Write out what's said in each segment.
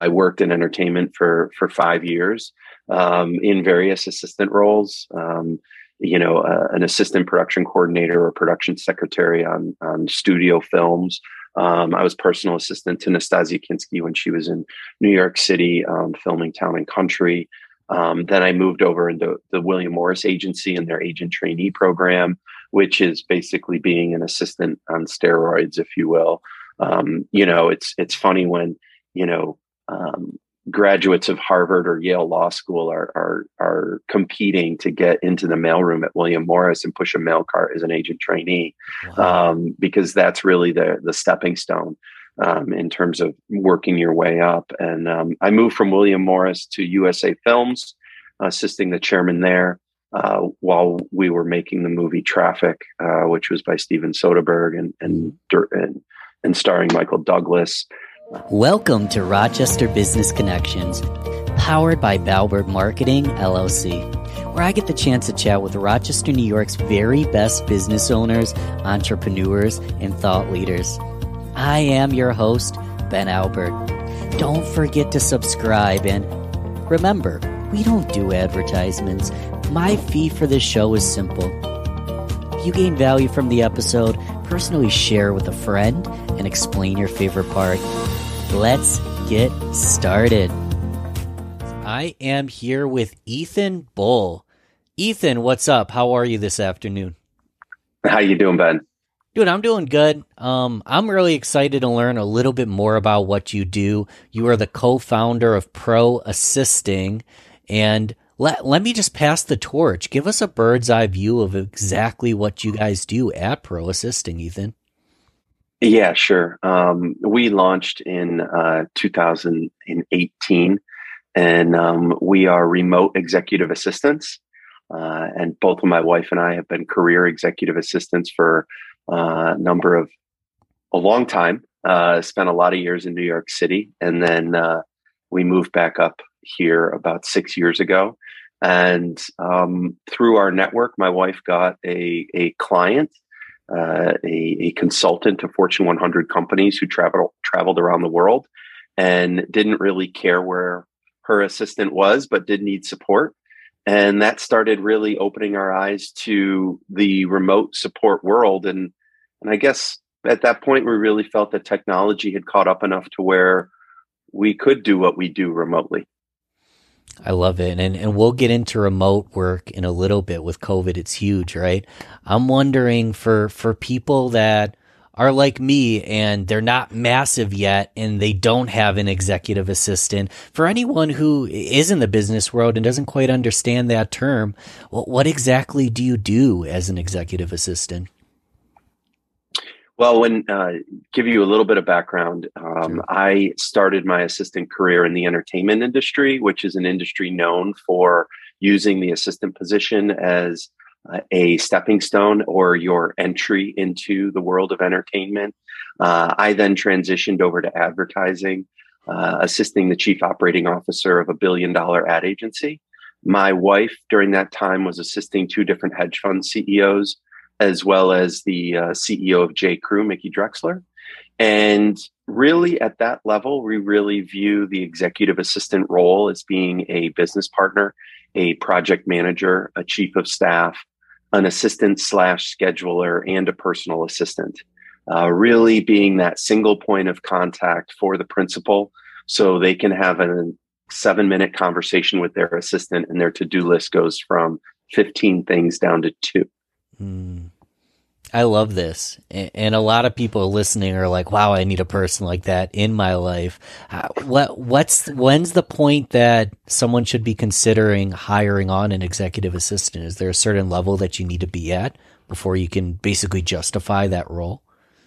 I worked in entertainment for 5 years in various assistant roles. An assistant production coordinator or production secretary on studio films. I was personal assistant to Nastasia Kinski when she was in New York City filming Town and Country. Then I moved over into the William Morris Agency and their agent trainee program, which is basically being an assistant on steroids, if you will. It's funny when graduates of Harvard or Yale Law School are competing to get into the mailroom at William Morris and push a mail cart as an agent trainee, Wow. because that's really the stepping stone in terms of working your way up. And I moved from William Morris to USA Films, assisting the chairman there while we were making the movie Traffic, which was by Steven Soderbergh and starring Michael Douglas. Welcome to Rochester Business Connections, powered by Balberg Marketing, LLC, where I get the chance to chat with Rochester, New York's very best business owners, entrepreneurs, and thought leaders. I am your host, Ben Albert. Don't forget to subscribe, and remember, we don't do advertisements. My fee for this show is simple. If you gain value from the episode, personally share with a friend and explain your favorite part. Let's get started. I am here with Ethan Bull. Ethan, what's up? How are you this afternoon? How you doing, Ben? Dude, I'm doing good. I'm really excited to learn a little bit more about what you do. You are the co-founder of Pro Assisting, and let me just pass the torch. Give us a bird's eye view of exactly what you guys do at Pro Assisting, Ethan. Yeah, sure. We launched in 2018, and we are remote executive assistants. And both of my wife and I have been career executive assistants for a long time. Spent a lot of years in New York City, and then we moved back up here about 6 years ago. And through our network, my wife got a client. A consultant to Fortune 100 companies who traveled around the world and didn't really care where her assistant was, but did need support. And that started really opening our eyes to the remote support world. And I guess at that point, we really felt that technology had caught up enough to where we could do what we do remotely. I love it. And we'll get into remote work in a little bit. With COVID, it's huge, right? I'm wondering for people that are like me and they're not massive yet and they don't have an executive assistant, for anyone who is in the business world and doesn't quite understand that term, what exactly do you do as an executive assistant? Well, give you a little bit of background, Sure. I started my assistant career in the entertainment industry, which is an industry known for using the assistant position as a stepping stone or your entry into the world of entertainment. I then transitioned over to advertising, assisting the chief operating officer of a billion-dollar ad agency. My wife, during that time, was assisting two different hedge fund CEOs, as well as the CEO of J. Crew, Mickey Drexler. And really at that level, we really view the executive assistant role as being a business partner, a project manager, a chief of staff, an assistant / scheduler, and a personal assistant. Really being that single point of contact for the principal so they can have a 7-minute conversation with their assistant and their to-do list goes from 15 things down to 2. I love this. And a lot of people listening are like, wow, I need a person like that in my life. When's the point that someone should be considering hiring on an executive assistant? Is there a certain level that you need to be at before you can basically justify that role?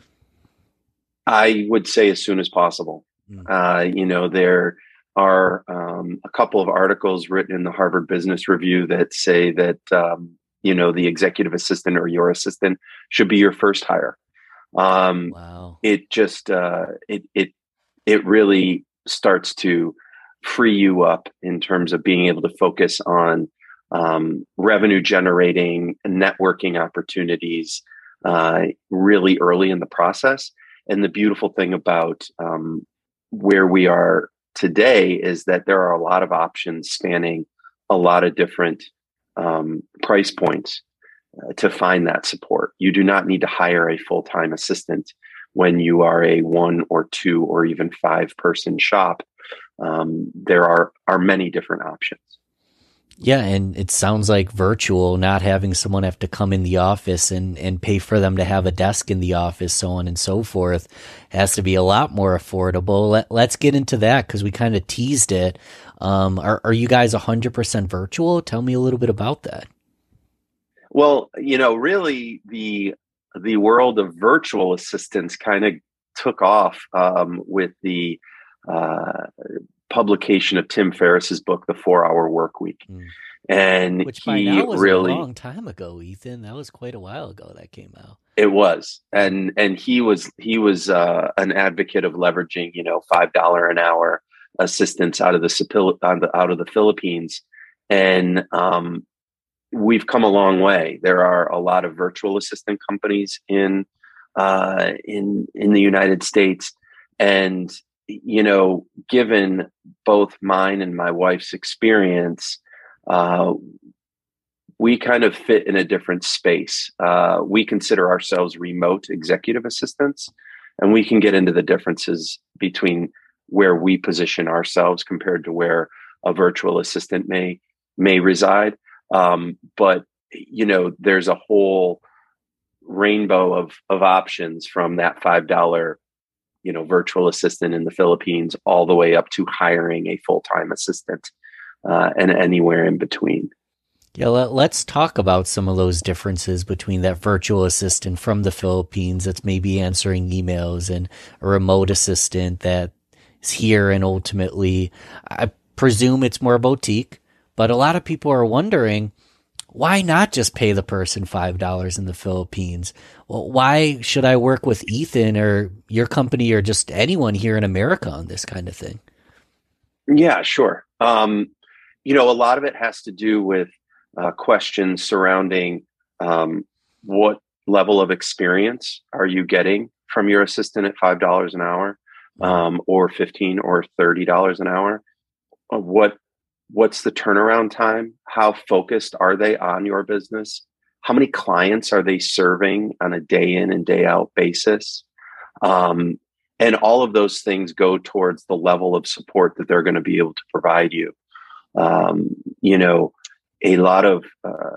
I would say as soon as possible. There are a couple of articles written in the Harvard Business Review that say that the executive assistant or your assistant should be your first hire. Wow. It just it really starts to free you up in terms of being able to focus on revenue generating networking opportunities really early in the process. And the beautiful thing about where we are today is that there are a lot of options spanning a lot of different price points to find that support. You do not need to hire a full-time assistant when you are a 1 or 2 or even 5-person shop. There are many different options. Yeah, and it sounds like virtual, not having someone have to come in the office and pay for them to have a desk in the office, so on and so forth, has to be a lot more affordable. Let's get into that because we kind of teased it. Are you guys 100% virtual? Tell me a little bit about that. Well, really the world of virtual assistants kind of took off with the publication of Tim Ferriss's book, The 4-Hour Workweek. And which by now was a long time ago, Ethan. That was quite a while ago that came out. It was, and he was an advocate of leveraging $5 an hour assistance out of the Philippines, and we've come a long way. There are a lot of virtual assistant companies in the United States, and given both mine and my wife's experience, we kind of fit in a different space. We consider ourselves remote executive assistants, and we can get into the differences between where we position ourselves compared to where a virtual assistant may reside. But there's a whole rainbow of options from that $5 virtual assistant in the Philippines all the way up to hiring a full-time assistant and anywhere in between. Yeah, let's talk about some of those differences between that virtual assistant from the Philippines that's maybe answering emails and a remote assistant that is here, and ultimately, I presume it's more boutique, but a lot of people are wondering, why not just pay the person $5 in the Philippines? Well, why should I work with Ethan or your company or just anyone here in America on this kind of thing? Yeah, sure. A lot of it has to do with questions surrounding what level of experience are you getting from your assistant at $5 an hour, or $15 or $30 an hour? What's the turnaround time? How focused are they on your business? How many clients are they serving on a day in and day out basis? And all of those things go towards the level of support that they're going to be able to provide you. A lot of,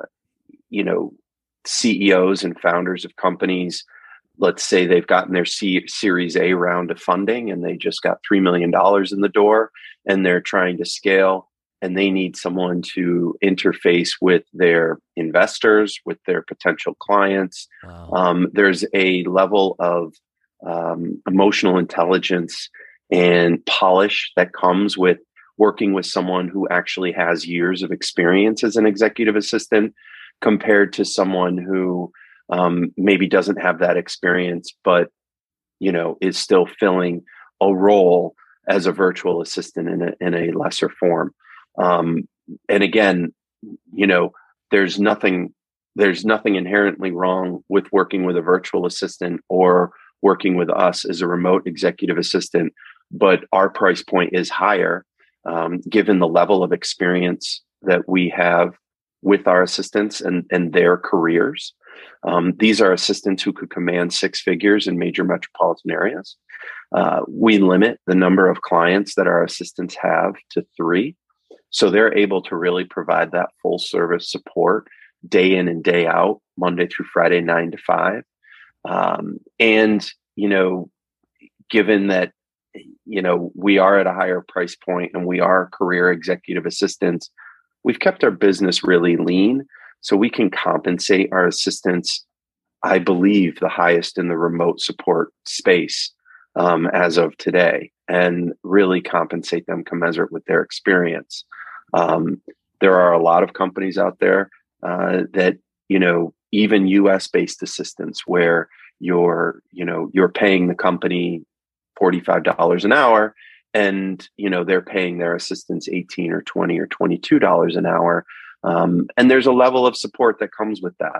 CEOs and founders of companies, let's say they've gotten their Series A round of funding and they just got $3 million in the door and they're trying to scale, and they need someone to interface with their investors, with their potential clients. Wow. There's a level of emotional intelligence and polish that comes with working with someone who actually has years of experience as an executive assistant compared to someone who maybe doesn't have that experience, but, is still filling a role as a virtual assistant in a lesser form. And again, there's nothing inherently wrong with working with a virtual assistant or working with us as a remote executive assistant, but our price point is higher. Given the level of experience that we have with our assistants and their careers. These are assistants who could command 6 figures in major metropolitan areas. We limit the number of clients that our assistants have to 3. So they're able to really provide that full service support day in and day out, Monday through Friday, 9 to 5. And, given that, we are at a higher price point and we are career executive assistants, we've kept our business really lean so we can compensate our assistants, I believe, the highest in the remote support space as of today, and really compensate them commensurate with their experience. There are a lot of companies out there that, even US-based assistants where you're paying the company $45 an hour, and they're paying their assistants $18 or $20 or $22 an hour, and there's a level of support that comes with that,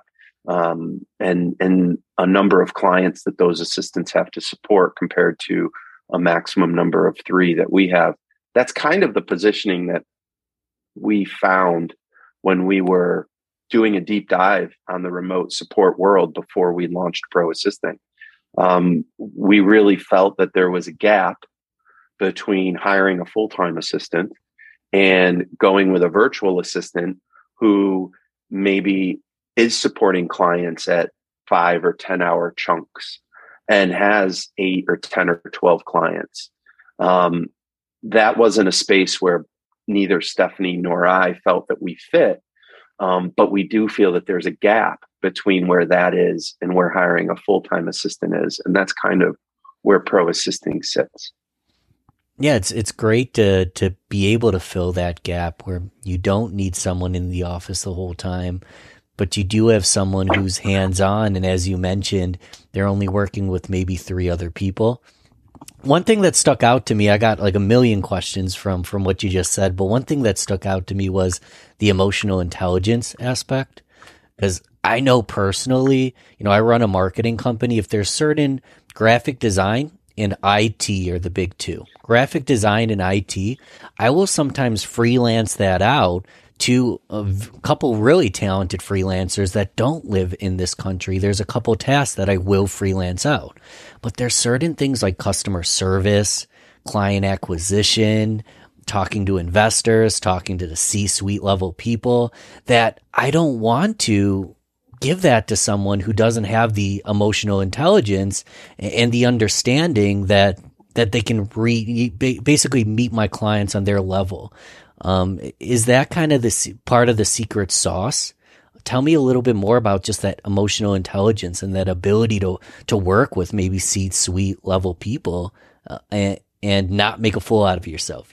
and a number of clients that those assistants have to support compared to a maximum number of 3 that we have. that's kind of the positioning that we found when we were doing a deep dive on the remote support world before we launched Pro Assisting. We really felt that there was a gap between hiring a full-time assistant and going with a virtual assistant who maybe is supporting clients at 5 or 10 hour chunks and has 8 or 10 or 12 clients. That wasn't a space where neither Stephanie nor I felt that we fit. But we do feel that there's a gap between where that is and where hiring a full-time assistant is. And that's kind of where Pro Assisting sits. Yeah, it's great to be able to fill that gap where you don't need someone in the office the whole time, but you do have someone who's hands-on. And as you mentioned, they're only working with maybe 3 other people. One thing that stuck out to me, I got like a million questions from what you just said, but one thing that stuck out to me was the emotional intelligence aspect. Because I know personally, I run a marketing company. If there's certain graphic design and IT are the big two. Graphic design and IT, I will sometimes freelance that out to a couple really talented freelancers that don't live in this country. There's a couple tasks that I will freelance out. But there's certain things like customer service, client acquisition, talking to investors, talking to the C-suite level people that I don't want to give that to someone who doesn't have the emotional intelligence and the understanding that they can basically meet my clients on their level. Is that kind of the part of the secret sauce? Tell me a little bit more about just that emotional intelligence and that ability to work with maybe C-suite level people and not make a fool out of yourself,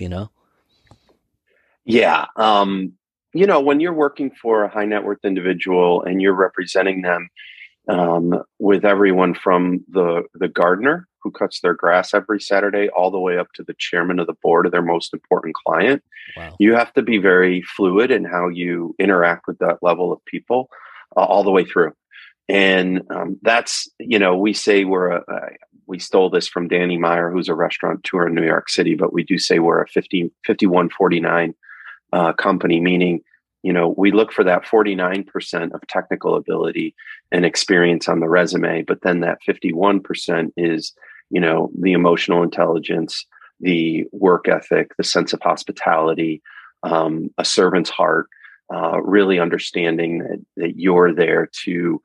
Yeah. When you're working for a high net worth individual and you're representing them with everyone from the gardener who cuts their grass every Saturday all the way up to the chairman of the board of their most important client, wow. You have to be very fluid in how you interact with that level of people all the way through. And that's, we say we stole this from Danny Meyer, who's a restaurateur in New York City, but we do say we're a 51-49 company, meaning, we look for that 49% of technical ability and experience on the resume, but then that 51% is, the emotional intelligence, the work ethic, the sense of hospitality, a servant's heart, really understanding that you're there to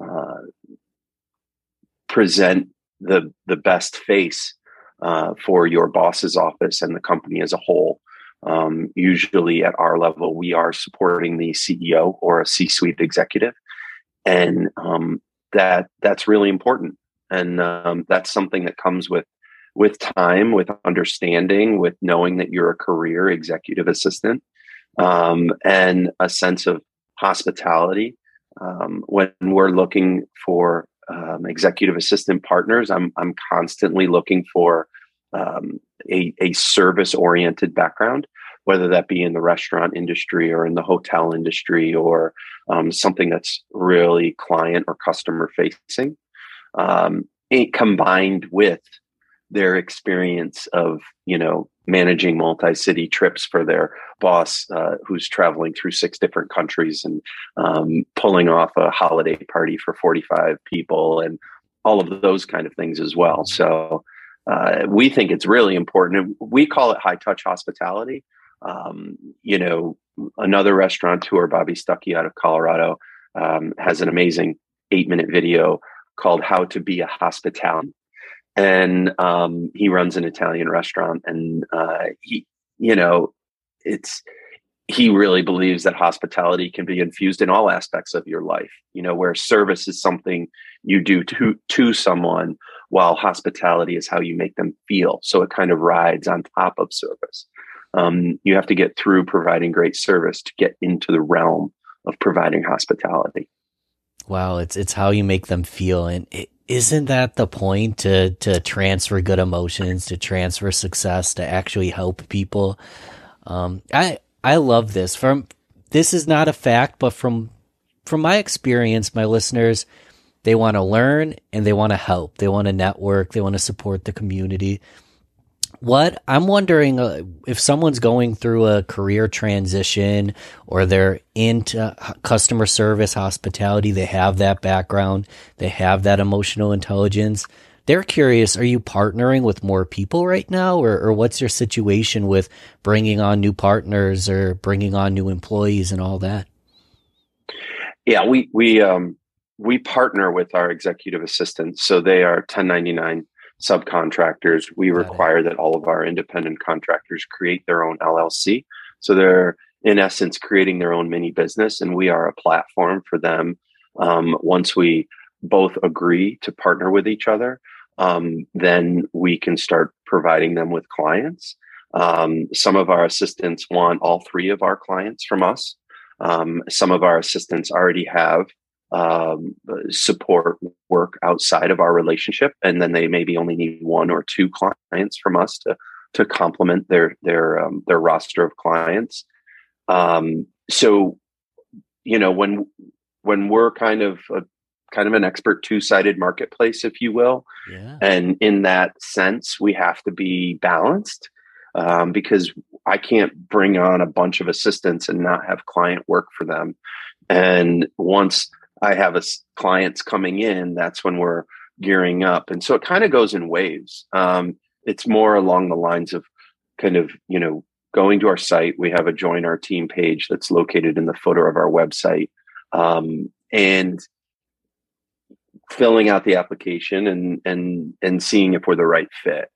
present the best face for your boss's office and the company as a whole. Usually at our level, we are supporting the CEO or a C-suite executive. And that's really important. And that's something that comes with time, with understanding, with knowing that you're a career executive assistant, and a sense of hospitality. When we're looking for executive assistant partners, I'm constantly looking for a service-oriented background, whether that be in the restaurant industry or in the hotel industry or something that's really client or customer facing, combined with their experience of, managing multi-city trips for their boss who's traveling through 6 different countries and pulling off a holiday party for 45 people and all of those kind of things as well. So we think it's really important. We call it high touch hospitality. Another restaurateur, Bobby Stuckey out of Colorado, has an amazing 8-minute video called How to Be a Hospitality. And he runs an Italian restaurant, and he really believes that hospitality can be infused in all aspects of your life, where service is something you do to someone, while hospitality is how you make them feel. So it kind of rides on top of service. You have to get through providing great service to get into the realm of providing hospitality. Wow, it's how you make them feel. And isn't that the point, to transfer good emotions, to transfer success, to actually help people? I love this. This is not a fact, but from my experience, my listeners, they want to learn and they want to help. They want to network. They want to support the community. What I'm wondering, if someone's going through a career transition or they're into customer service, hospitality, they have that background, they have that emotional intelligence. They're curious, are you partnering with more people right now, or what's your situation with bringing on new partners or bringing on new employees and all that? Yeah, we partner with our executive assistants, so they are 1099 subcontractors. We Got it. require that all of our independent contractors create their own LLC. So they're in essence creating their own mini business, and we are a platform for them. Once we both agree to partner with each other, then we can start providing them with clients. Some of our assistants want all three of our clients from us. Some of our assistants already have support work outside of our relationship, and then they maybe only need one or two clients from us to complement their roster of clients. So when we're kind of an expert two-sided marketplace, if you will, Yeah. and in that sense, we have to be balanced, because I can't bring on a bunch of assistants and not have client work for them. And once I have clients coming in, that's when we're gearing up. And so it kind of goes in waves. It's more along the lines of kind of, going to our site. We have a join our team page that's located in the footer of our website, and filling out the application and seeing if we're the right fit.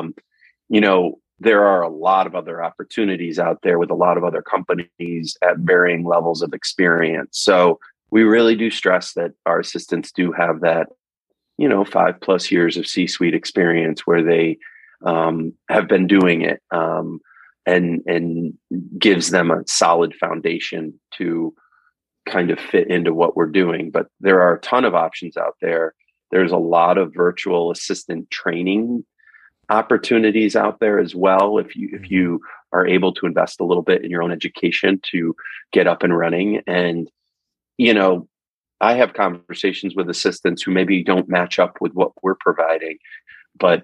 There are a lot of other opportunities out there with a lot of other companies at varying levels of experience. So we really do stress that our assistants do have that, 5+ years of C-suite experience where they have been doing it, and gives them a solid foundation to kind of fit into what we're doing. But there are a ton of options out there. There's a lot of virtual assistant training opportunities out there as well. If you are able to invest a little bit in your own education to get up and running. And, I have conversations with assistants who maybe don't match up with what we're providing, but,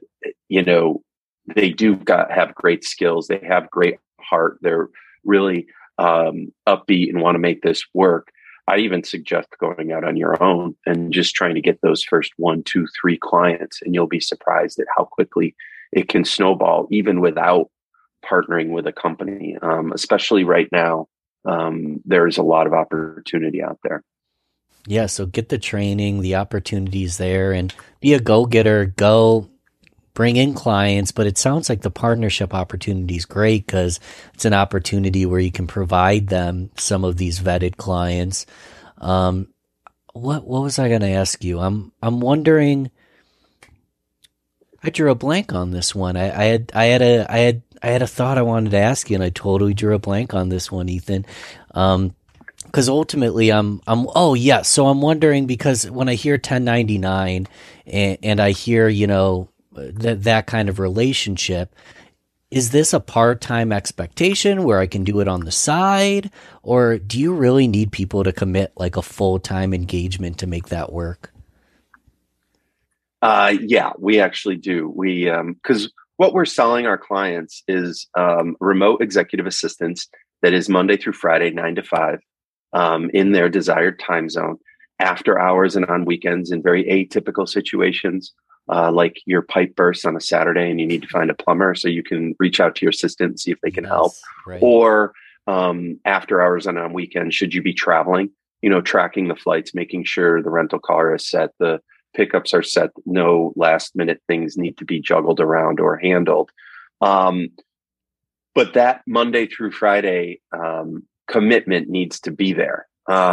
they do have great skills. They have great heart. They're really upbeat and want to make this work. I even suggest going out on your own and just trying to get those first 1, 2, 3 clients, and you'll be surprised at how quickly it can snowball, even without partnering with a company. Especially right now, there's a lot of opportunity out there. Yeah, so get the training, the opportunities there, and be a go-getter, go bring in clients. But it sounds like the partnership opportunity is great because it's an opportunity where you can provide them some of these vetted clients. What was I going to ask you? I'm wondering. I drew a blank on this one. I had a thought I wanted to ask you, and I totally drew a blank on this one, Ethan. Because ultimately, oh yeah. So I'm wondering, because when I hear 1099 and I hear that kind of relationship, is this a part-time expectation where I can do it on the side, or do you really need people to commit like a full-time engagement to make that work? Yeah, we actually do. Because what we're selling our clients is remote executive assistants that is Monday through Friday, 9 to 5, in their desired time zone, after hours and on weekends in very atypical situations, like your pipe bursts on a Saturday and you need to find a plumber, so you can reach out to your assistant and see if they can help. Right. Or after hours and on weekends, should you be traveling, tracking the flights, making sure the rental car is set, the pickups are set, no last minute things need to be juggled around or handled. But that Monday through Friday commitment needs to be there.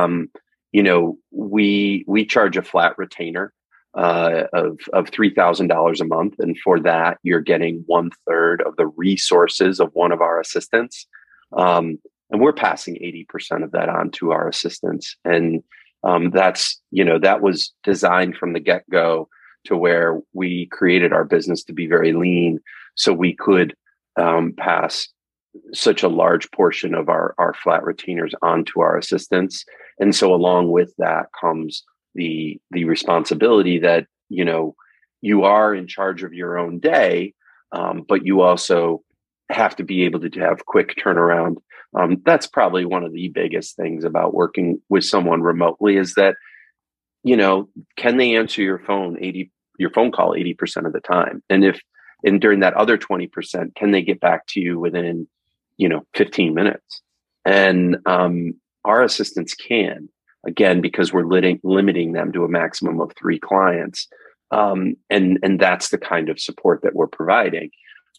We charge a flat retainer of $3,000 a month, and for that you're getting 1/3 of the resources of one of our assistants, and we're passing 80% of that on to our assistants. And that was designed from the get-go to where we created our business to be very lean, so we could pass such a large portion of our flat retainers onto our assistants. And so along with that comes the responsibility that, you are in charge of your own day, but you also have to be able to have quick turnaround. That's probably one of the biggest things about working with someone remotely is that, can they answer your phone call 80% of the time? And during that other 20%, can they get back to you within, 15 minutes? And our assistants can, again, because we're limiting them to a maximum of 3 clients. And that's the kind of support that we're providing.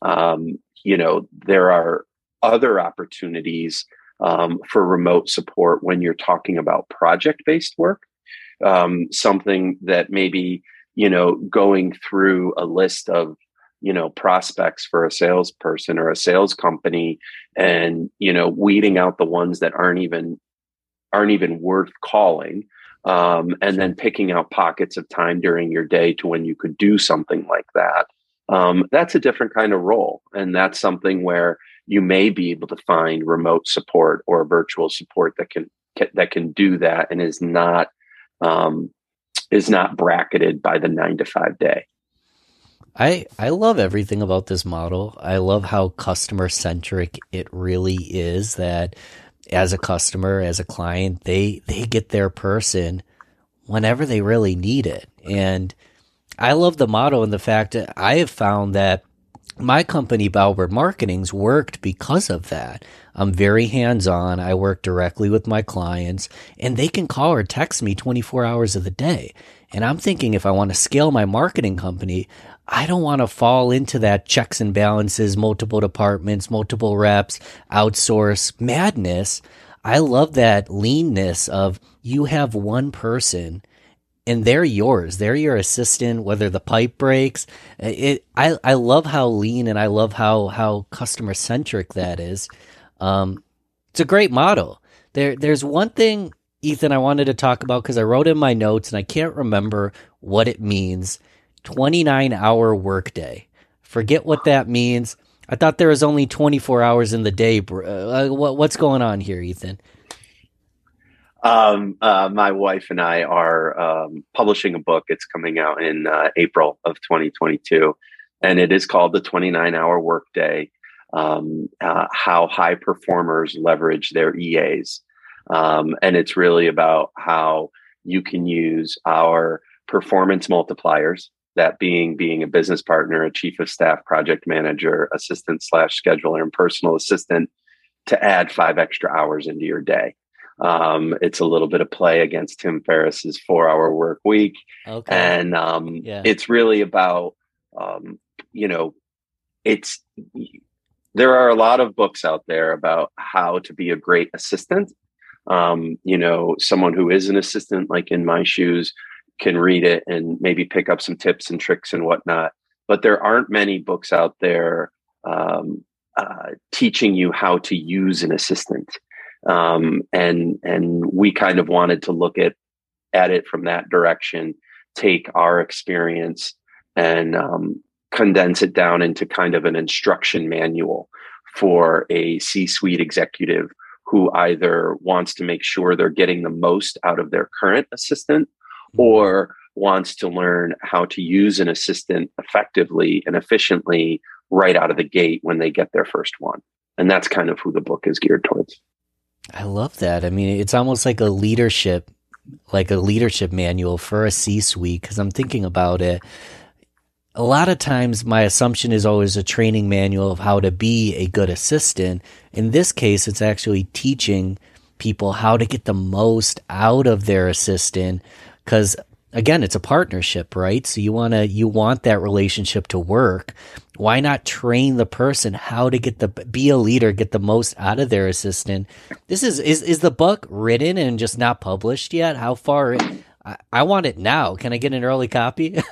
There are other opportunities for remote support when you're talking about project-based work. Something that maybe, going through a list of, prospects for a salesperson or a sales company and, weeding out the ones that aren't even worth calling. And then picking out pockets of time during your day to when you could do something like that. That's a different kind of role. And that's something where you may be able to find remote support or virtual support that can do that and is not bracketed by the 9-to-5 day. I love everything about this model. I love how customer centric it really is, that as a customer, as a client, they get their person whenever they really need it. And I love the model and the fact that I have found that my company, Bauer Marketing's, worked because of that. I'm very hands-on. I work directly with my clients, and they can call or text me 24 hours of the day. And I'm thinking, if I want to scale my marketing company, I don't want to fall into that checks and balances, multiple departments, multiple reps, outsource madness. I love that leanness of you have one person and they're yours. They're your assistant, whether the pipe breaks. I love how lean and I love how customer centric that is. It's a great model. There's one thing, Ethan, I wanted to talk about because I wrote in my notes and I can't remember what it means. 29-hour workday. Forget what that means. I thought there was only 24 hours in the day. What's going on here, Ethan? My wife and I are publishing a book. It's coming out in April of 2022, and it is called The 29-Hour Workday, How High Performers Leverage Their EAs. And it's really about how you can use our performance multipliers, that being a business partner, a chief of staff, project manager, assistant / scheduler, and personal assistant, to add 5 extra hours into your day. It's a little bit of play against Tim Ferriss's 4-hour work week. Okay. And It's really about, there are a lot of books out there about how to be a great assistant. Someone who is an assistant, like in my shoes, can read it and maybe pick up some tips and tricks and whatnot. But there aren't many books out there teaching you how to use an assistant. And we kind of wanted to look at it from that direction, take our experience and condense it down into kind of an instruction manual for a C-suite executive who either wants to make sure they're getting the most out of their current assistant or wants to learn how to use an assistant effectively and efficiently right out of the gate when they get their first one. And that's kind of who the book is geared towards. I love that. I mean, it's almost like a leadership manual for a C-suite, because I'm thinking about it. A lot of times my assumption is always a training manual of how to be a good assistant. In this case, it's actually teaching people how to get the most out of their assistant, because again, it's a partnership, right? So you want that relationship to work. Why not train the person how to be a leader, get the most out of their assistant? This is the book written and just not published yet? How far? I want it now. Can I get an early copy?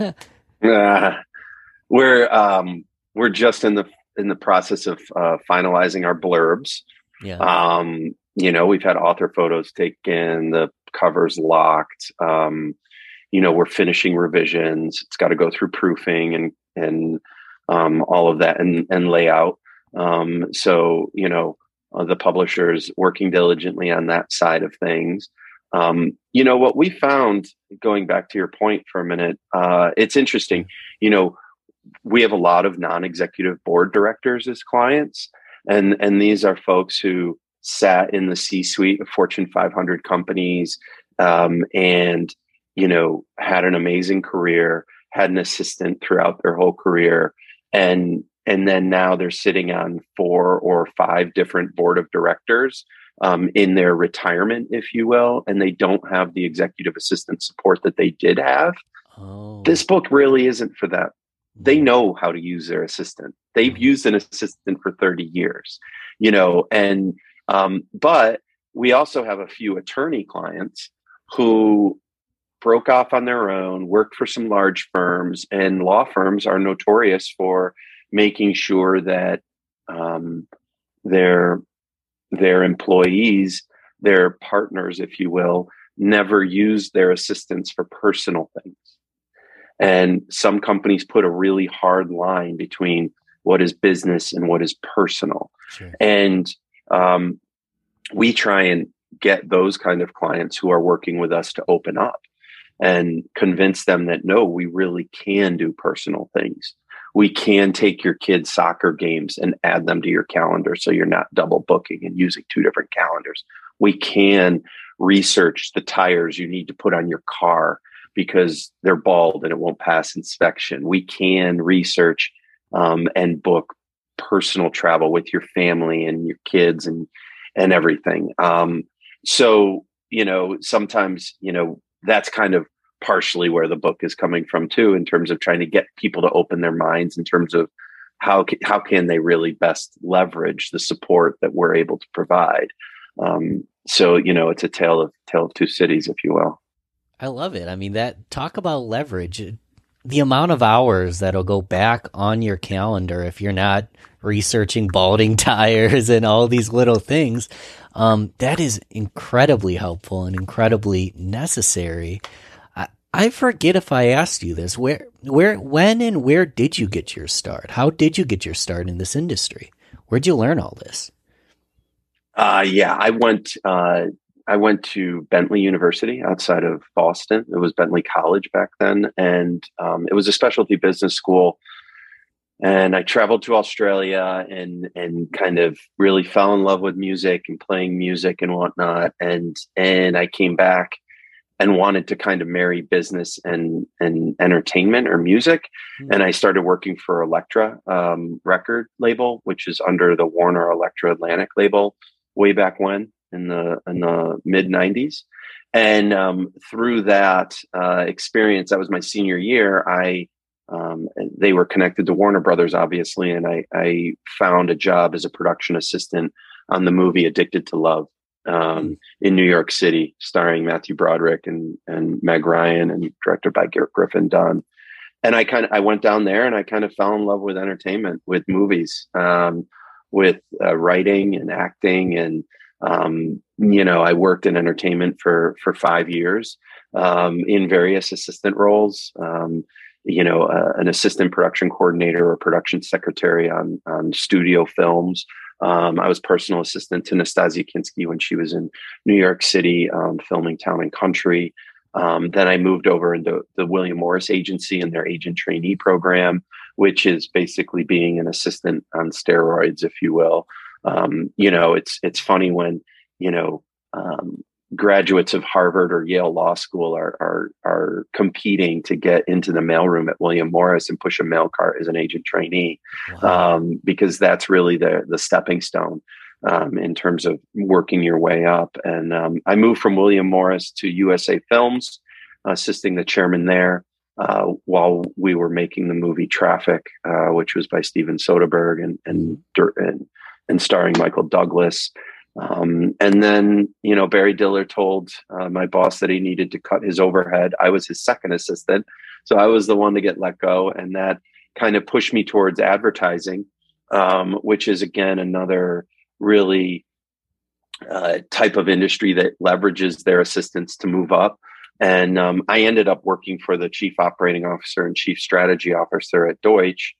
We're just in the process of finalizing our blurbs. Yeah. We've had author photos taken, the cover's locked. We're finishing revisions. It's got to go through proofing and all of that and layout. So the publisher's working diligently on that side of things. What we found, going back to your point for a minute, it's interesting. we have a lot of non-executive board directors as clients, and these are folks who sat in the C-suite of Fortune 500 companies, and had an amazing career, had an assistant throughout their whole career, and then now they're sitting on 4 or 5 different board of directors in their retirement, if you will, and they don't have the executive assistant support that they did have. Oh. This book really isn't for them. They know how to use their assistant. They've used an assistant for 30 years, but we also have a few attorney clients who broke off on their own, worked for some large firms, and law firms are notorious for making sure that their employees, their partners, if you will, never use their assistants for personal things. And some companies put a really hard line between what is business and what is personal. Sure. And we try and get those kind of clients who are working with us to open up and convince them that, no, we really can do personal things. We can take your kids' soccer games and add them to your calendar so you're not double booking and using 2 different calendars. We can research the tires you need to put on your car because they're bald and it won't pass inspection. We can research and book personal travel with your family and your kids and everything. So, sometimes, that's kind of partially where the book is coming from too, in terms of trying to get people to open their minds in terms of how can they really best leverage the support that we're able to provide. So, it's a tale of 2 cities, if you will. I love it. I mean, talk about leverage. The amount of hours that'll go back on your calendar if you're not researching balding tires and all these little things, that is incredibly helpful and incredibly necessary. I forget if I asked you this. When and where did you get your start? How did you get your start in this industry? Where'd you learn all this? I went to Bentley University outside of Boston. It was Bentley College back then. And it was a specialty business school. And I traveled to Australia and kind of really fell in love with music and playing music and whatnot. And I came back and wanted to kind of marry business and entertainment or music. Mm-hmm. And I started working for Elektra record label, which is under the Warner Elektra Atlantic label way back when in the mid 90s. And through that experience, that was my senior year, they were connected to Warner Brothers, obviously. And I found a job as a production assistant on the movie Addicted to Love. In New York City, starring Matthew Broderick and Meg Ryan, and directed by Griffin Dunn. And I went down there and I kind of fell in love with entertainment, with movies, with writing and acting. And, I worked in entertainment for 5 years in various assistant roles, an assistant production coordinator or production secretary on studio films. I was personal assistant to Nastasia Kinski when she was in New York City, filming Town and Country. Then I moved over into the William Morris Agency and their agent trainee program, which is basically being an assistant on steroids, if you will. It's funny when, graduates of Harvard or Yale Law School are competing to get into the mailroom at William Morris and push a mail cart as an agent trainee. Wow. Because that's really the stepping stone in terms of working your way up. And I moved from William Morris to USA Films, assisting the chairman there while we were making the movie Traffic, which was by Steven Soderbergh and starring Michael Douglas. And then, Barry Diller told my boss that he needed to cut his overhead. I was his second assistant. So I was the one to get let go. And that kind of pushed me towards advertising, which is, again, another really type of industry that leverages their assistants to move up. And I ended up working for the chief operating officer and chief strategy officer at Deutsch.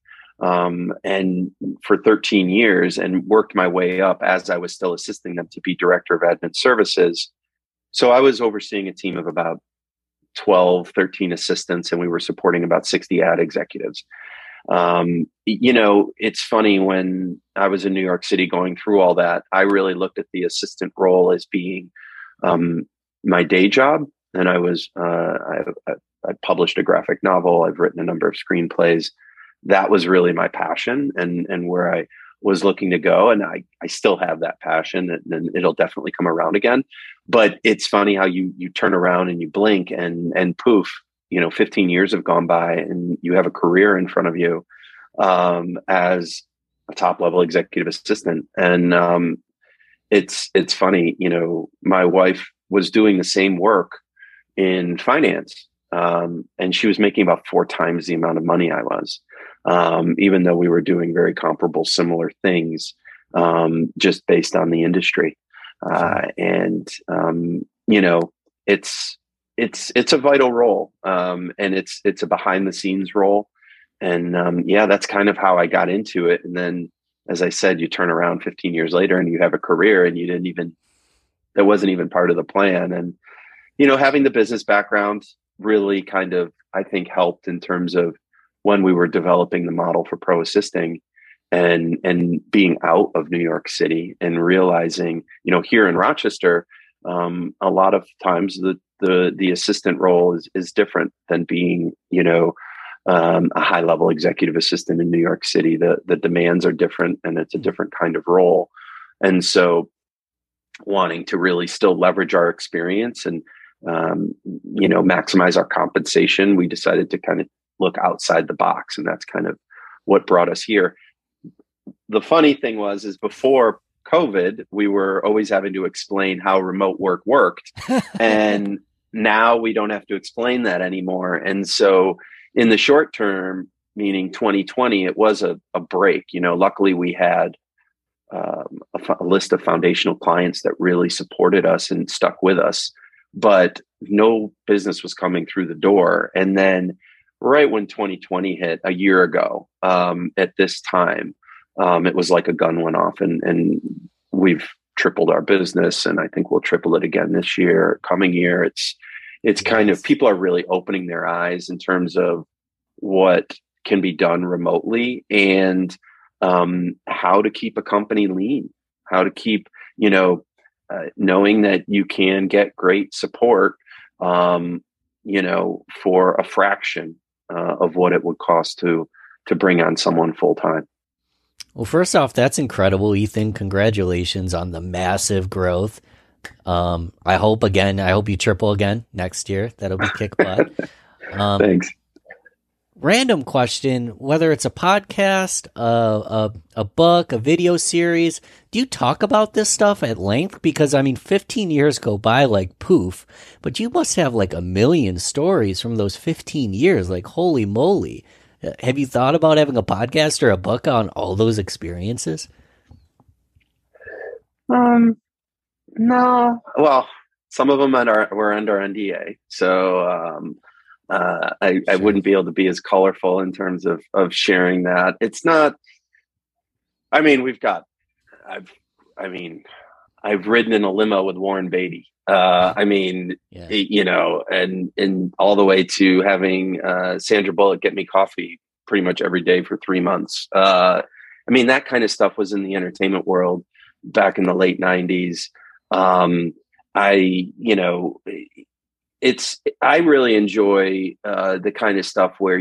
And for 13 years, and worked my way up as I was still assisting them to be director of admin services. So I was overseeing a team of about 12, 13 assistants, and we were supporting about 60 ad executives. It's funny, when I was in New York City going through all that, I really looked at the assistant role as being um, my day job. And I published a graphic novel. I've written a number of screenplays. That was really my passion, and where I was looking to go. And I still have that passion, and it'll definitely come around again. But it's funny how you turn around and you blink, and poof, 15 years have gone by, and you have a career in front of you as a top level executive assistant. And it's funny, my wife was doing the same work in finance, and she was making about 4 times the amount of money I was, even though we were doing very comparable, similar things, just based on the industry. And it's a vital role, and it's a behind the scenes role. And that's kind of how I got into it. And then, as I said, you turn around 15 years later and you have a career, and that wasn't even part of the plan. And, having the business background really kind of, I think, helped in terms of when we were developing the model for Pro Assisting, and being out of New York City and realizing, here in Rochester, a lot of times the assistant role is different than being, a high level executive assistant in New York City. The demands are different, and it's a different kind of role. And so, wanting to really still leverage our experience and maximize our compensation, we decided to kind of look outside the box, and that's kind of what brought us here. The funny thing is before COVID, we were always having to explain how remote work worked, and now we don't have to explain that anymore. And so, in the short term, meaning 2020, it was a break. Luckily we had a list of foundational clients that really supported us and stuck with us, but no business was coming through the door. And then right when 2020 hit a year ago, at this time, it was like a gun went off, and we've tripled our business, and I think we'll triple it again this year, coming year. It's kind of, people are really opening their eyes in terms of what can be done remotely, and how to keep a company lean, how to keep, knowing that you can get great support, for a fraction of what it would cost to bring on someone full time. Well, first off, that's incredible, Ethan. Congratulations on the massive growth. I hope you triple again next year. That'll be kick butt. Thanks. Random question, whether it's a podcast, a book, a video series, do you talk about this stuff at length? Because 15 years go by like poof, but you must have like a million stories from those 15 years. Like, holy moly. Have you thought about having a podcast or a book on all those experiences? No. Well, some of them were under NDA, so I wouldn't be able to be as colorful in terms of sharing that. It's not. I've ridden in a limo with Warren Beatty. And all the way to having Sandra Bullock get me coffee pretty much every day for 3 months. That kind of stuff was in the entertainment world back in the late 90s. I really enjoy the kind of stuff where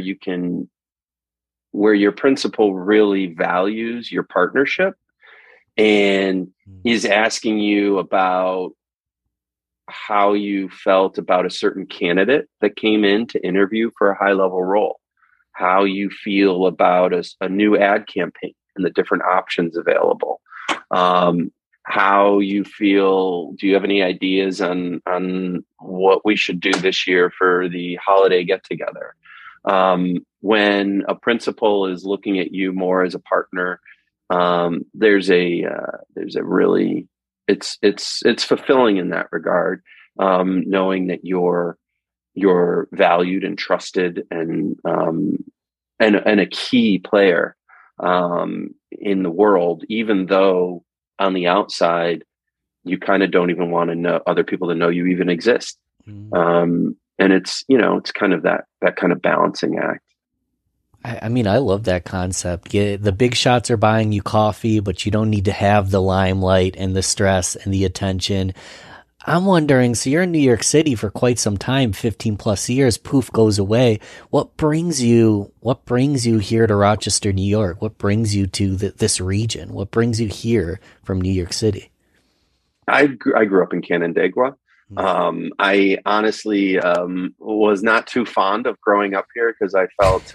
your principal really values your partnership and is asking you about how you felt about a certain candidate that came in to interview for a high level role, how you feel about a new ad campaign and the different options available. How you feel, do you have any ideas on what we should do this year for the holiday get together? When a principal is looking at you more as a partner, there's a really, it's fulfilling in that regard, knowing that you're valued and trusted and a key player in the world, even though on the outside you kind of don't even want to know other people to know you even exist. And it's kind of that kind of balancing act. I mean, I love that concept. The big shots are buying you coffee, but you don't need to have the limelight and the stress and the attention. I'm wondering, so you're in New York City for quite some time, 15 plus years, poof goes away. What brings you here to Rochester, New York? What brings you to this region? What brings you here from New York City? I grew up in Canandaigua. Mm. I honestly was not too fond of growing up here because I felt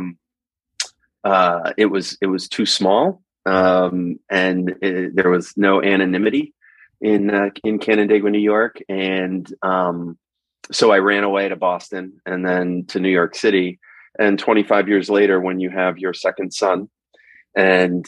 it was too small, and there was no anonymity in Canandaigua, New York, and so I ran away to Boston and then to New York City. And 25 years later, when you have your second son, and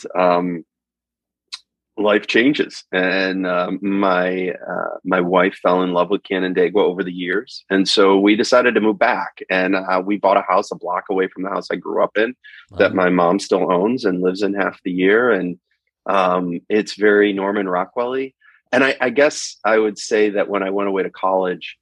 life changes, and my wife fell in love with Canandaigua over the years, and so we decided to move back, and we bought a house a block away from the house I grew up in, that Wow. my mom still owns and lives in half the year, and it's very Norman Rockwell-y. And I guess I would say that when I went away to college,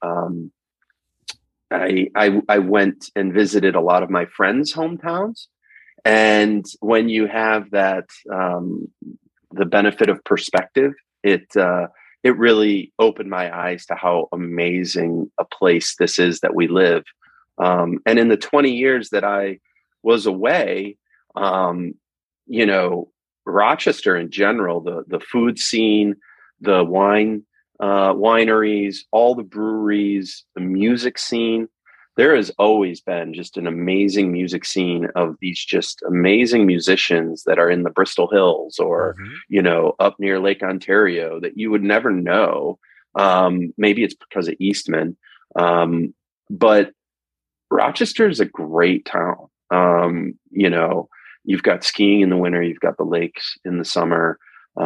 I went and visited a lot of my friends' hometowns, and when you have that, the benefit of perspective, it really opened my eyes to how amazing a place this is that we live. And in the 20 years that I was away, um, you know, Rochester in general, the food scene, the wineries, all the breweries, the music scene. There has always been just an amazing music scene of these just amazing musicians that are in the Bristol Hills or, Hmm. up near Lake Ontario that you would never know. Maybe it's because of Eastman. But Rochester is a great town. You've got skiing in the winter, you've got the lakes in the summer.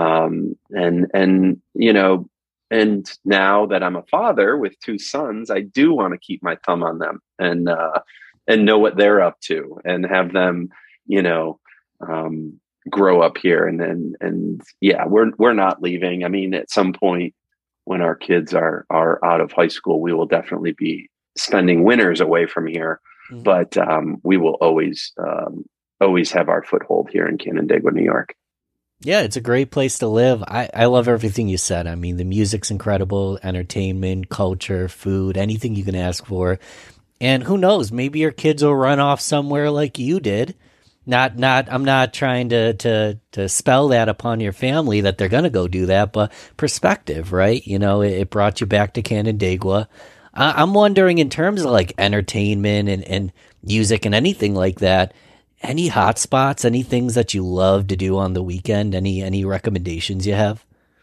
And now that I'm a father with two sons, I do want to keep my thumb on them and know what they're up to and have them, you know, um, grow up here. And yeah, we're not leaving. I mean, at some point when our kids are out of high school, we will definitely be spending winters away from here. Hmm. But we will always have our foothold here in Canandaigua, New York. Yeah, it's a great place to live. I love everything you said. I mean, the music's incredible, entertainment, culture, food, anything you can ask for. And who knows, maybe your kids will run off somewhere like you did. I'm not trying to spell that upon your family that they're gonna go do that, but perspective, right? It brought you back to Canandaigua. I'm wondering in terms of like entertainment and music and anything like that, any hot spots, any things that you love to do on the weekend, any recommendations you have?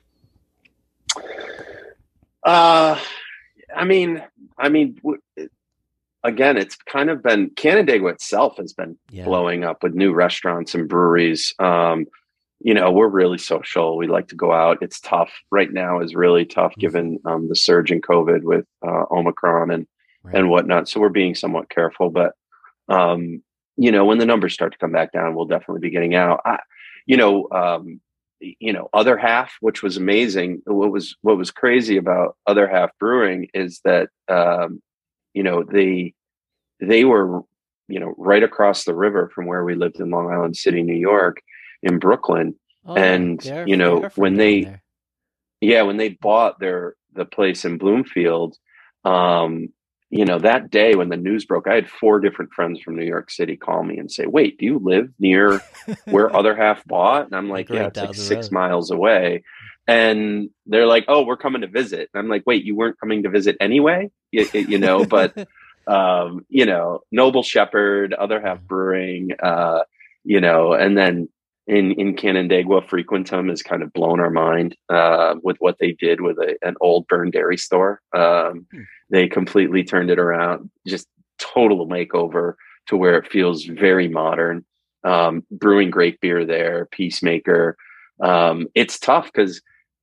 Uh, I mean, I mean, again, it's kind of been Canandaigua itself has been Yeah. blowing up with new restaurants and breweries. We're really social. We like to go out. It's tough right now. Is really tough Hmm. given the surge in COVID with Omicron and Right. whatnot. So we're being somewhat careful. But um, when the numbers start to come back down, we'll definitely be getting out. You know, um, Other Half, which was amazing. What was crazy about Other Half Brewing is that they were right across the river from where we lived in Long Island City, New York, in Brooklyn. Oh yeah, And they are from when down they there. yeah, when they bought the place in Bloomfield, um, that day when the news broke, I had four different friends from New York City call me and say, "Wait, do you live near where Other Half bought?" And I'm Like like, "Yeah, right it's like down the 6 road. miles away." And they're like, "Oh, we're coming to visit." And I'm like, "Wait, you weren't coming to visit anyway?" But Noble Shepherd, Other Half Yeah. Brewing, and then in Canandaigua, Frequentum has kind of blown our mind with what they did with an old burned dairy store. Hmm. They completely turned it around, just total makeover to where it feels very modern. Brewing great beer there, Peacemaker. It's tough because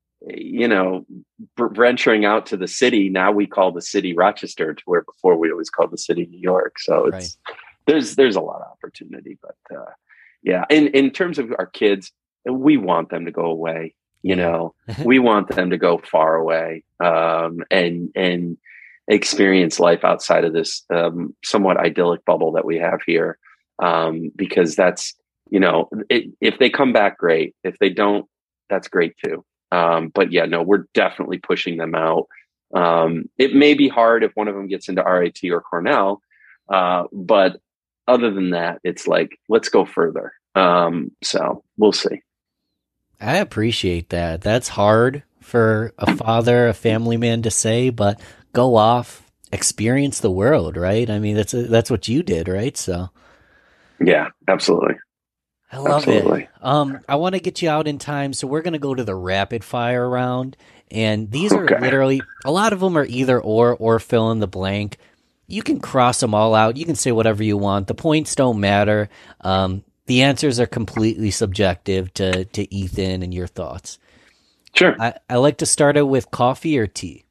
venturing out to the city, now we call the city Rochester, to where before we always called the city New York. So Right. there's a lot of opportunity, but yeah. In terms of our kids, we want them to go away. Yeah. We want them to go far away, and experience life outside of this somewhat idyllic bubble that we have here. because that's, if they come back, great. If they don't, that's great too. But yeah, no, we're definitely pushing them out. It may be hard if one of them gets into RIT or Cornell, but other than that, it's like, let's go further. So we'll see. I appreciate that. That's hard for a father, a family man to say, but go off, experience the world, right? I mean, that's what you did, right? So yeah, absolutely. I love it. I want to get you out in time, so we're going to go to the rapid fire round, and these are literally, a lot of them are either or fill in the blank. You can cross them all out. You can say whatever you want. The points don't matter. The answers are completely subjective to Ethan and your thoughts. Sure. I like to start it with coffee or tea.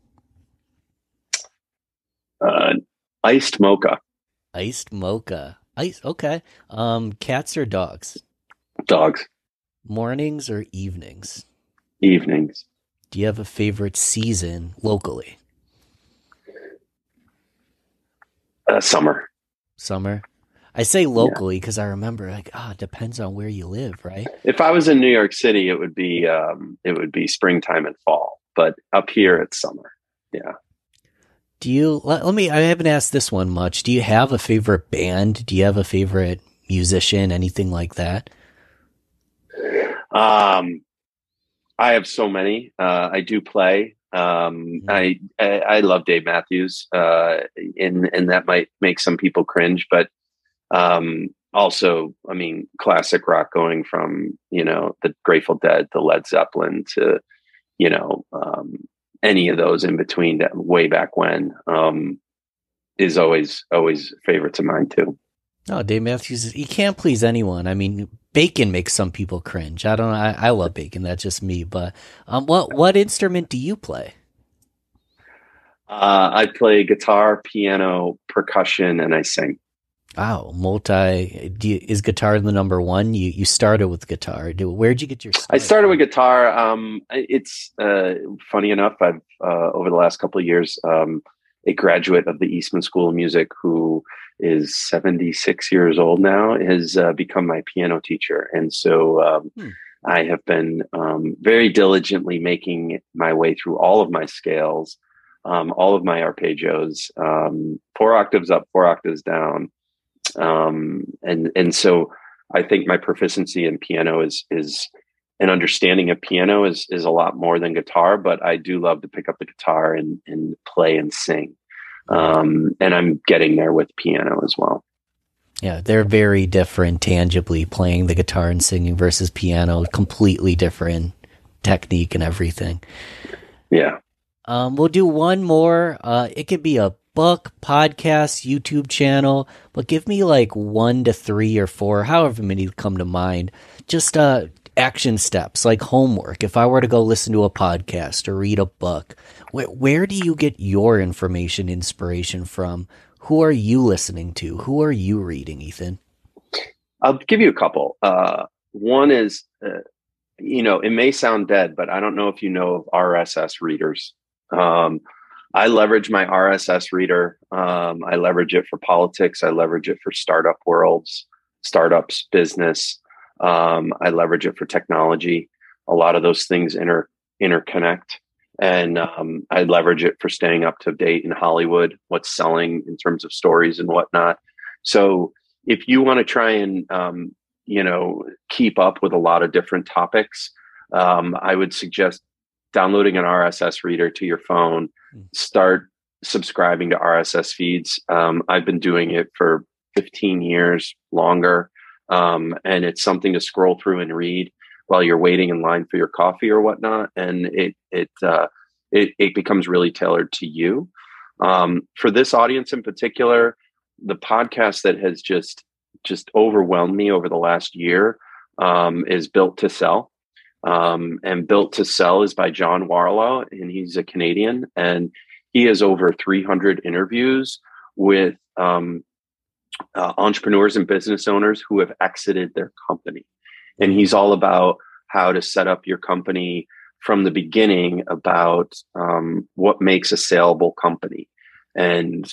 Iced mocha. Iced mocha. Okay. Cats or dogs? Dogs. Mornings or evenings? Evenings. Do you have a favorite season locally? Summer. Summer. I say locally because I remember it depends on where you live, right? If I was in New York City, it would be springtime and fall, but up here it's summer. Yeah. Do you, I haven't asked this one much. Do you have a favorite band? Do you have a favorite musician? Anything like that? I have so many. I do play. I love Dave Matthews, and that might make some people cringe, but also, I mean, classic rock going from, the Grateful Dead to Led Zeppelin to, any of those in between that way back when, is always favorites of mine too. Oh, Dave Matthews, he can't please anyone. I mean, Bacon makes some people cringe. I don't know. I love Bacon. That's just me. But what instrument do you play? I play guitar, piano, percussion, and I sing. Wow, is guitar the number one? You started with guitar. Where'd you get your start? I started with guitar. It's funny enough, I've over the last couple of years, a graduate of the Eastman School of Music who is 76 years old now has become my piano teacher. And so I have been very diligently making my way through all of my scales, all of my arpeggios, 4 octaves up, 4 octaves down. And so I think my proficiency in piano is an understanding of piano is a lot more than guitar, but I do love to pick up the guitar and play and sing. And I'm getting there with piano as well. Yeah, they're very different tangibly, playing the guitar and singing versus piano, completely different technique and everything. Yeah. We'll do one more. It could be a book, podcast, YouTube channel, but give me like 1 to 3 or 4, however many come to mind. Just action steps, like homework. If I were to go listen to a podcast or read a book, where do you get your information, inspiration from? Who are you listening to? Who are you reading, Ethan? I'll give you a couple. One is, it may sound dead, but I don't know if you know of RSS readers. I leverage my RSS reader. I leverage it for politics. I leverage it for startup worlds, startups, business. I leverage it for technology. A lot of those things interconnect. And I leverage it for staying up to date in Hollywood, what's selling in terms of stories and whatnot. So if you want to try and, keep up with a lot of different topics, I would suggest downloading an RSS reader to your phone, start subscribing to RSS feeds. I've been doing it for 15 years, longer. And it's something to scroll through and read while you're waiting in line for your coffee or whatnot. And it becomes really tailored to you. For this audience in particular, the podcast that has just overwhelmed me over the last year is Built to Sell. And Built to Sell is by John Warlow, and he's a Canadian, and he has over 300 interviews with entrepreneurs and business owners who have exited their company. And he's all about how to set up your company from the beginning, about what makes a saleable company. and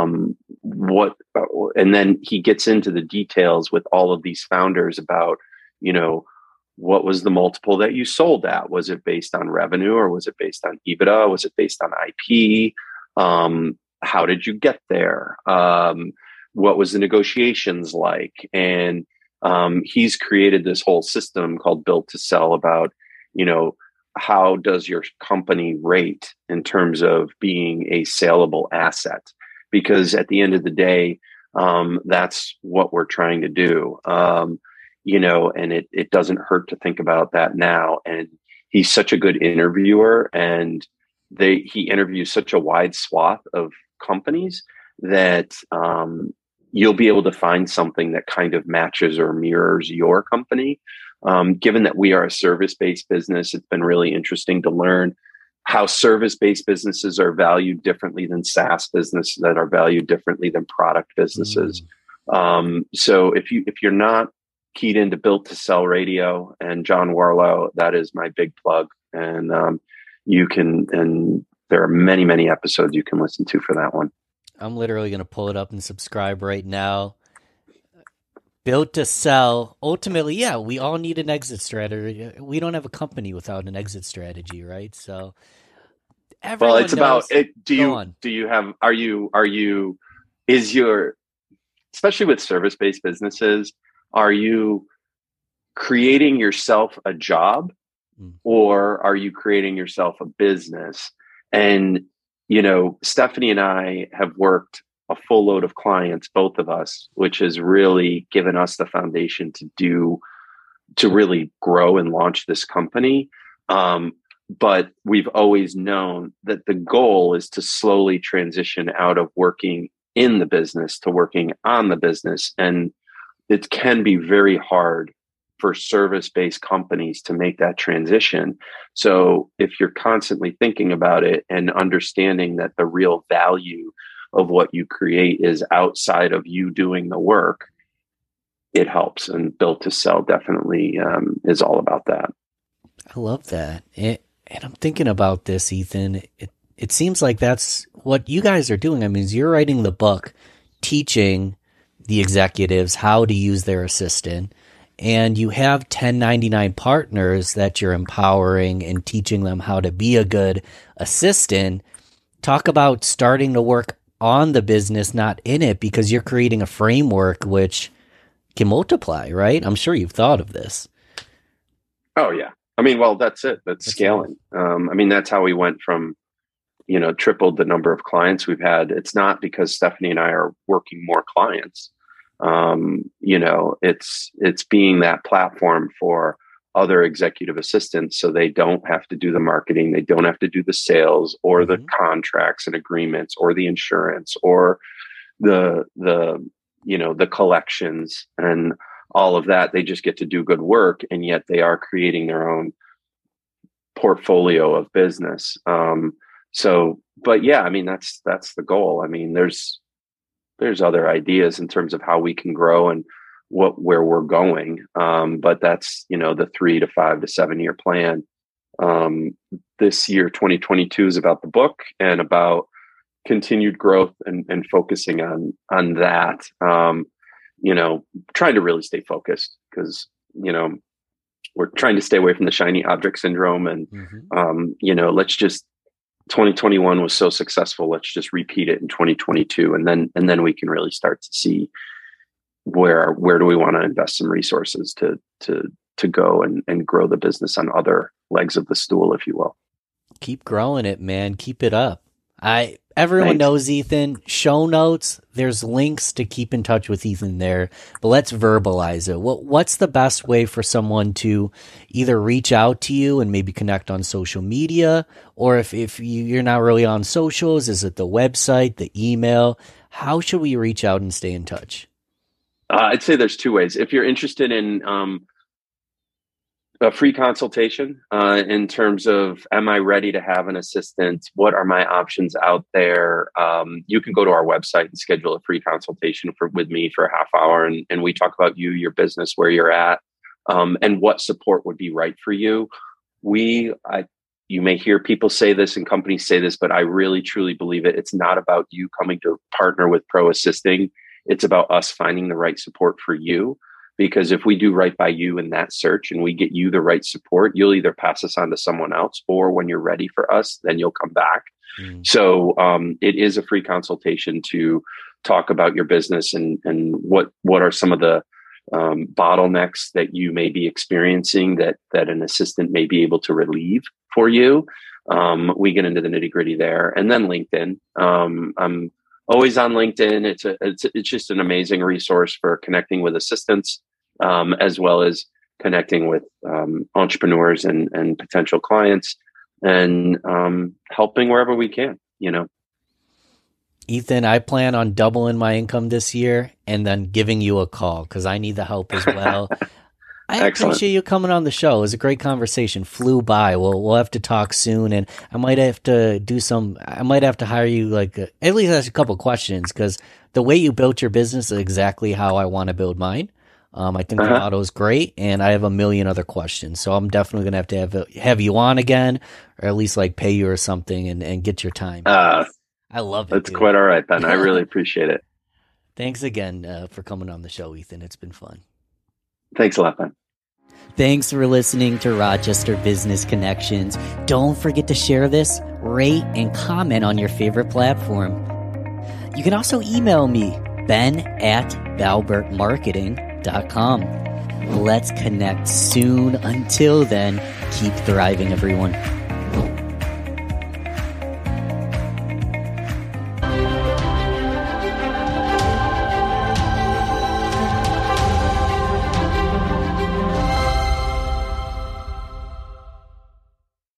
and then he gets into the details with all of these founders about, what was the multiple that you sold at? Was it based on revenue, or was it based on EBITDA? Was it based on IP? How did you get there? What was the negotiations like? And he's created this whole system called Built to Sell about, how does your company rate in terms of being a saleable asset? Because at the end of the day, that's what we're trying to do. And it doesn't hurt to think about that now. And he's such a good interviewer, and he interviews such a wide swath of companies that you'll be able to find something that kind of matches or mirrors your company. Given that we are a service-based business, it's been really interesting to learn how service-based businesses are valued differently than SaaS businesses that are valued differently than product businesses. So if you're not keyed into Built to Sell Radio and John Warlow, that is my big plug. And there are many, many episodes you can listen to for that one. I'm literally going to pull it up and subscribe right now. Built to Sell. Ultimately, yeah, we all need an exit strategy. We don't have a company without an exit strategy, right? So well, it's about it. Especially with service-based businesses, are you creating yourself a job, or are you creating yourself a business? And, Stephanie and I have worked a full load of clients, both of us, which has really given us the foundation to really grow and launch this company. But we've always known that the goal is to slowly transition out of working in the business to working on the business. And it can be very hard for service-based companies to make that transition. So if you're constantly thinking about it and understanding that the real value of what you create is outside of you doing the work, it helps. And Built to Sell definitely is all about that. I love that. And I'm thinking about this, Ethan. It seems like that's what you guys are doing. I mean, you're writing the book, teaching the executives how to use their assistant, and you have 1099 partners that you're empowering and teaching them how to be a good assistant. Talk about starting to work on the business, not in it, because you're creating a framework which can multiply, right? I'm sure you've thought of this. Oh, yeah. I mean, well, that's it. That's scaling. That's how we went from, tripled the number of clients we've had. It's not because Stephanie and I are working more clients. It's being that platform for other executive assistants, so they don't have to do the marketing, they don't have to do the sales or the contracts and agreements or the insurance or the collections and all of that. They just get to do good work, and yet they are creating their own portfolio of business. But yeah, that's the goal. There's other ideas in terms of how we can grow and where we're going. But that's, the 3 to 5 to 7 year plan. This year, 2022, is about the book and about continued growth and focusing on that. Trying to really stay focused because, we're trying to stay away from the shiny object syndrome. And, 2021 was so successful. Let's just repeat it in 2022. And then we can really start to see where do we want to invest some resources to go and grow the business on other legs of the stool, if you will. Keep growing it, man. Keep it up. Everyone knows Ethan. Show notes, there's links to keep in touch with Ethan there, but let's verbalize it. What's the best way for someone to either reach out to you and maybe connect on social media, or if you're not really on socials, is it the website, the email? How should we reach out and stay in touch? I'd say there's 2 ways. If you're interested in a free consultation in terms of, am I ready to have an assistant? What are my options out there? You can go to our website and schedule a free consultation with me for a half hour. And we talk about you, your business, where you're at, and what support would be right for you. you may hear people say this and companies say this, but I really truly believe it. It's not about you coming to partner with Pro Assisting. It's about us finding the right support for you. Because if we do right by you in that search and we get you the right support, you'll either pass us on to someone else, or when you're ready for us, then you'll come back. So it is a free consultation to talk about your business and what are some of the bottlenecks that you may be experiencing that an assistant may be able to relieve for you. We get into the nitty gritty there, and then LinkedIn. I'm always on LinkedIn. It's just an amazing resource for connecting with assistants, as well as connecting with entrepreneurs and potential clients, and helping wherever we can, Ethan, I plan on doubling my income this year and then giving you a call because I need the help as well. I appreciate you coming on the show. It was a great conversation. Flew by. We'll have to talk soon, and I might have to hire you, at least ask a couple questions, because the way you built your business is exactly how I want to build mine. I think the motto is great, and I have a million other questions. So I'm definitely going to have you on again, or at least pay you or something and get your time. I love it. That's quite all right, Ben. I really appreciate it. Thanks again for coming on the show, Ethan. It's been fun. Thanks a lot, Ben. Thanks for listening to Rochester Business Connections. Don't forget to share this, rate, and comment on your favorite platform. You can also email me, ben@valbertmarketing.com. Let's connect soon. Until then, keep thriving, everyone.